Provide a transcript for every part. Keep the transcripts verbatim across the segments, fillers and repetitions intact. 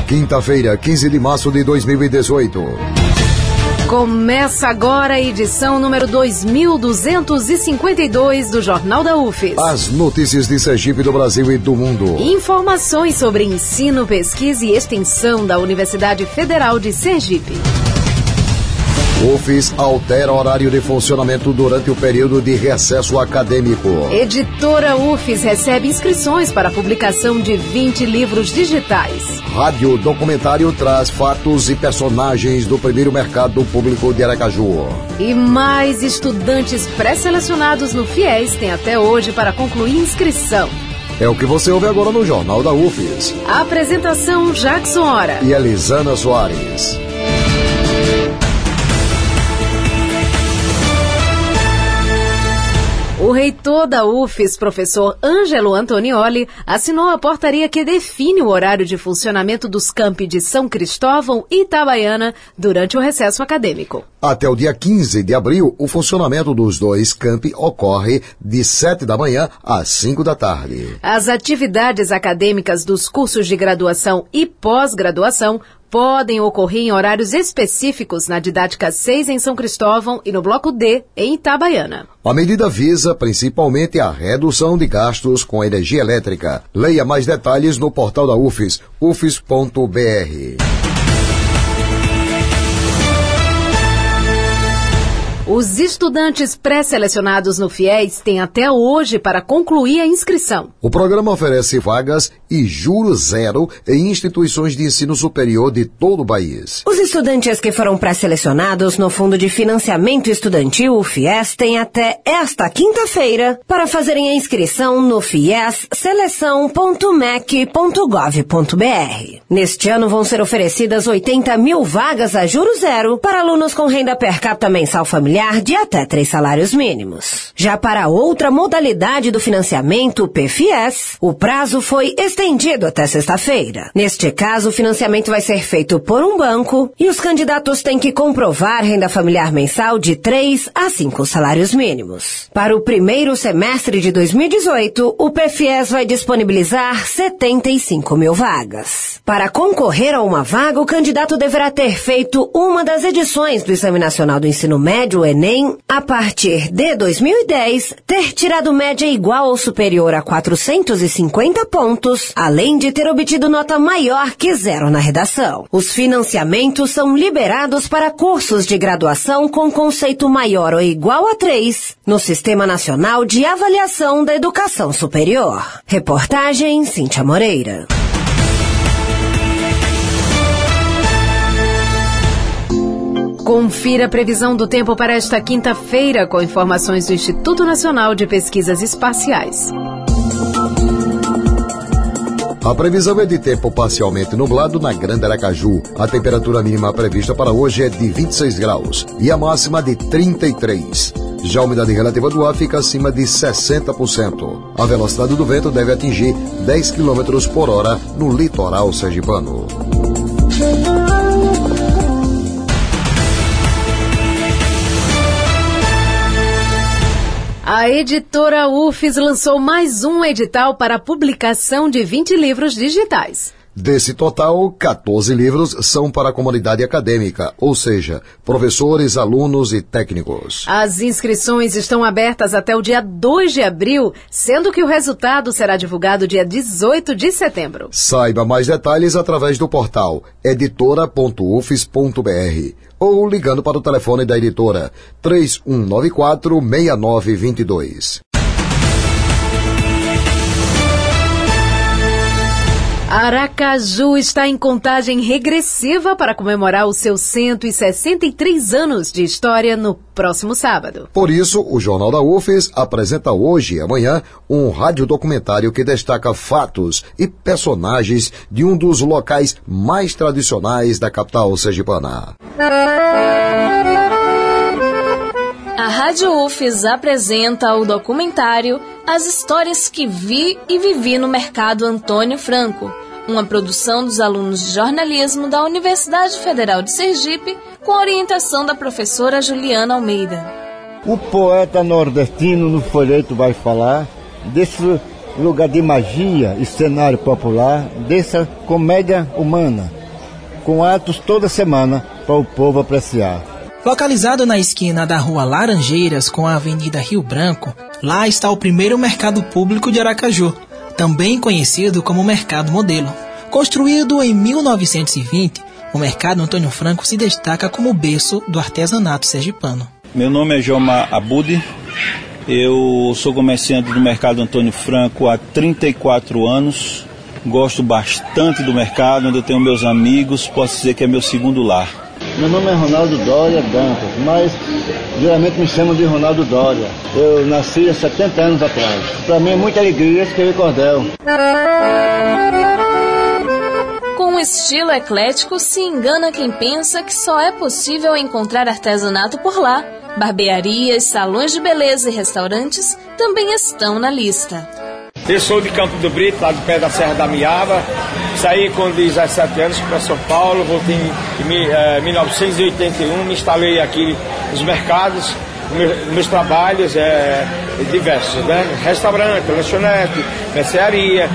Quinta-feira, quinze de março de dois mil e dezoito. Começa agora a edição número dois mil duzentos e cinquenta e dois do Jornal da U F E S. As notícias de Sergipe, do Brasil e do mundo. Informações sobre ensino, pesquisa e extensão da Universidade Federal de Sergipe. U F E S altera horário de funcionamento durante o período de recesso acadêmico. Editora U F E S recebe inscrições para a publicação de vinte livros digitais. Rádio Documentário traz fatos e personagens do primeiro mercado público de Aracaju. E mais estudantes pré-selecionados no FIES têm até hoje para concluir inscrição. É o que você ouve agora no Jornal da U F E S. A apresentação Jackson Hora e Elisana Soares. O reitor da U F E S, professor Ângelo Antonioli, assinou a portaria que define o horário de funcionamento dos campi de São Cristóvão e Itabaiana durante o recesso acadêmico. Até o dia quinze de abril, o funcionamento dos dois campi ocorre de sete da manhã às cinco da tarde. As atividades acadêmicas dos cursos de graduação e pós-graduação podem ocorrer em horários específicos na didática seis em São Cristóvão e no bloco D em Itabaiana. A medida visa principalmente a redução de gastos com energia elétrica. Leia mais detalhes no portal da U F E S, u f e s ponto b r. Os estudantes pré-selecionados no FIES têm até hoje para concluir a inscrição. O programa oferece vagas e juros zero em instituições de ensino superior de todo o país. Os estudantes que foram pré-selecionados no Fundo de Financiamento Estudantil, FIES, têm até esta quinta-feira para fazerem a inscrição no fies seleção ponto mec ponto gov ponto b r. Neste ano vão ser oferecidas oitenta mil vagas a juros zero para alunos com renda per capita mensal familiar de até três salários mínimos. Já para outra modalidade do financiamento, o P FIES, o prazo foi estendido até sexta-feira. Neste caso, o financiamento vai ser feito por um banco e os candidatos têm que comprovar renda familiar mensal de três a cinco salários mínimos. Para o primeiro semestre de dois mil e dezoito, o P FIES vai disponibilizar setenta e cinco mil vagas. Para concorrer a uma vaga, o candidato deverá ter feito uma das edições do Exame Nacional do Ensino Médio, Enem, a partir de dois mil e dez, ter tirado média igual ou superior a quatrocentos e cinquenta pontos, além de ter obtido nota maior que zero na redação. Os financiamentos são liberados para cursos de graduação com conceito maior ou igual a três no Sistema Nacional de Avaliação da Educação Superior. Reportagem Cíntia Moreira. Confira a previsão do tempo para esta quinta-feira com informações do Instituto Nacional de Pesquisas Espaciais. A previsão é de tempo parcialmente nublado na Grande Aracaju. A temperatura mínima prevista para hoje é de vinte e seis graus e a máxima de trinta e três. Já a umidade relativa do ar fica acima de sessenta por cento. A velocidade do vento deve atingir dez quilômetros por hora no litoral sergipano. A editora U F E S lançou mais um edital para a publicação de vinte livros digitais. Desse total, quatorze livros são para a comunidade acadêmica, ou seja, professores, alunos e técnicos. As inscrições estão abertas até o dia dois de abril, sendo que o resultado será divulgado dia dezoito de setembro. Saiba mais detalhes através do portal editora ponto u f e s ponto b r ou ligando para o telefone da editora três um nove quatro, seis nove dois dois. Aracaju está em contagem regressiva para comemorar os seus cento e sessenta e três anos de história no próximo sábado. Por isso, o Jornal da U F E S apresenta hoje e amanhã um radiodocumentário que destaca fatos e personagens de um dos locais mais tradicionais da capital sergipana. A Rádio U F E S apresenta o documentário As Histórias que Vi e Vivi no Mercado Antônio Franco, uma produção dos alunos de jornalismo da Universidade Federal de Sergipe, com a orientação da professora Juliana Almeida. O poeta nordestino no folheto vai falar desse lugar de magia e cenário popular dessa comédia humana, com atos toda semana para o povo apreciar. Localizado na esquina da Rua Laranjeiras com a Avenida Rio Branco, lá está o primeiro mercado público de Aracaju, também conhecido como Mercado Modelo. Construído em mil novecentos e vinte, o Mercado Antônio Franco se destaca como berço do artesanato sergipano. Meu nome é Jomar Abudi, eu sou comerciante do Mercado Antônio Franco há trinta e quatro anos, gosto bastante do mercado, onde eu tenho meus amigos, posso dizer que é meu segundo lar. Meu nome é Ronaldo Dória Dantas, mas geralmente me chamam de Ronaldo Dória. Eu nasci há setenta anos atrás. Para mim é muita alegria escrever cordel. Com um estilo eclético, se engana quem pensa que só é possível encontrar artesanato por lá. Barbearias, salões de beleza e restaurantes também estão na lista. Eu sou de Campo do Brito, lá do pé da Serra da Miaba. Saí com dezessete anos para São Paulo, voltei em mil novecentos e oitenta e um, me instalei aqui nos mercados, meus, meus trabalhos é, diversos, né? Restaurante, lanchonete, mercearia.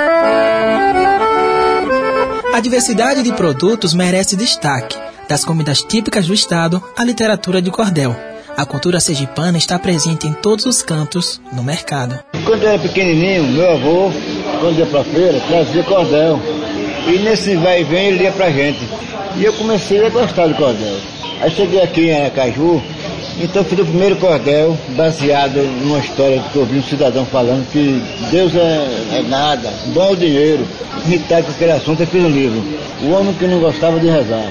A diversidade de produtos merece destaque, das comidas típicas do estado à literatura de cordel. A cultura sergipana está presente em todos os cantos no mercado. Quando eu era pequenininho, meu avô, quando ia pra feira, trazia cordel. E nesse vai e vem ele ia pra gente. E eu comecei a gostar do cordel. Aí cheguei aqui em Aracaju, então fiz o primeiro cordel baseado numa história que eu ouvi um cidadão falando que Deus é, é nada, dom é o dinheiro. Irritado com aquele assunto, eu fiz um livro. O homem que não gostava de rezar.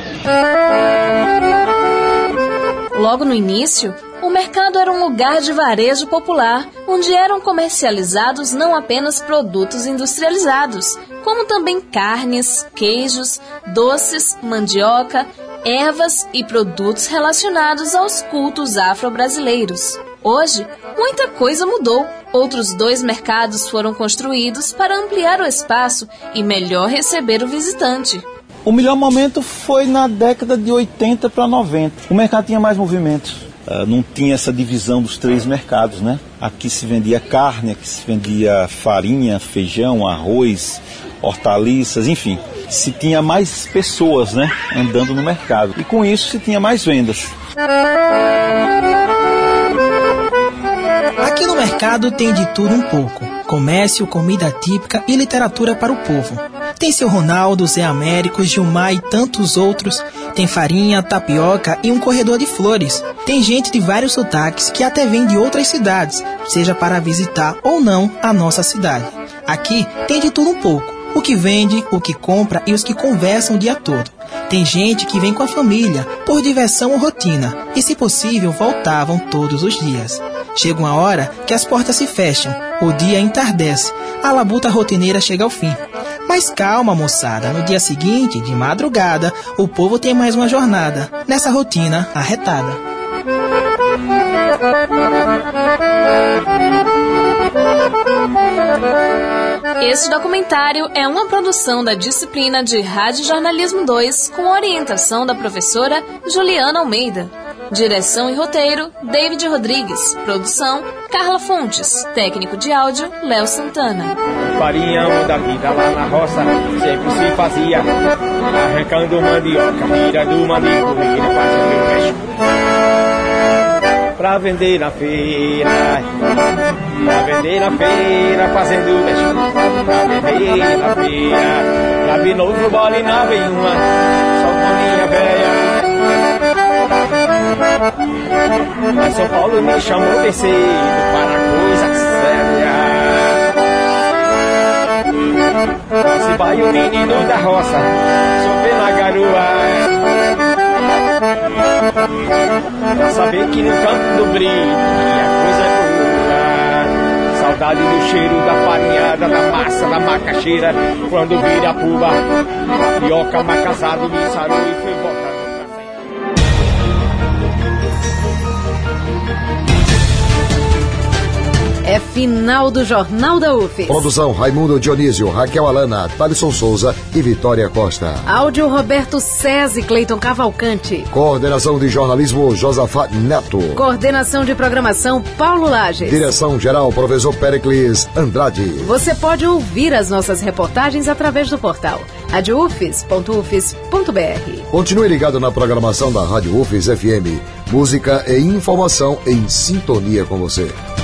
Logo no início, o mercado era um lugar de varejo popular, onde eram comercializados não apenas produtos industrializados, como também carnes, queijos, doces, mandioca, ervas e produtos relacionados aos cultos afro-brasileiros. Hoje, muita coisa mudou. Outros dois mercados foram construídos para ampliar o espaço e melhor receber o visitante. O melhor momento foi na década de oitenta para noventa. O mercado tinha mais movimento. Uh, não tinha essa divisão dos três mercados, né? Aqui se vendia carne, aqui se vendia farinha, feijão, arroz, hortaliças, enfim. Se tinha mais pessoas, né, andando no mercado. E com isso se tinha mais vendas. Aqui no mercado tem de tudo um pouco. Comércio, comida típica e literatura para o povo. Tem seu Ronaldo, Zé Américo, Gilmar e tantos outros. Tem farinha, tapioca e um corredor de flores. Tem gente de vários sotaques que até vem de outras cidades, seja para visitar ou não a nossa cidade. Aqui tem de tudo um pouco. O que vende, o que compra e os que conversam o dia todo. Tem gente que vem com a família, por diversão ou rotina, e se possível voltavam todos os dias. Chega uma hora que as portas se fecham, o dia entardece, a labuta rotineira chega ao fim. Mas calma, moçada, no dia seguinte, de madrugada, o povo tem mais uma jornada, nessa rotina arretada. Este documentário é uma produção da disciplina de Rádio Jornalismo dois com orientação da professora Juliana Almeida. Direção e roteiro, David Rodrigues. Produção, Carla Fontes. Técnico de áudio, Léo Santana. Farinhão da vida lá na roça sempre se fazia, arrancando mandioca, mira do manico, mira fazendo o peixe pra vender na feira, pra vender na feira, fazendo peixe pra vender na feira. Já vi novo bola e na uma, só com a minha velha. Mas São Paulo me chamou de cedo para coisa séria. Se vai o menino da roça, chover na garoa, pra saber que no campo do brilho a coisa é boa. Saudade do cheiro da farinhada, da massa, da macaxeira, quando vira puba, tapioca, macasado, me sarou e foi botado. É final do Jornal da U F E S. Produção Raimundo Dionísio, Raquel Alana, Thalisson Souza e Vitória Costa. Áudio Roberto César e Cleiton Cavalcante. Coordenação de jornalismo Josafat Neto. Coordenação de programação Paulo Lages. Direção geral Professor Pericles Andrade. Você pode ouvir as nossas reportagens através do portal rádio u f e s ponto u f e s ponto b r. Continue ligado na programação da Rádio U F E S F M. Música e informação em sintonia com você.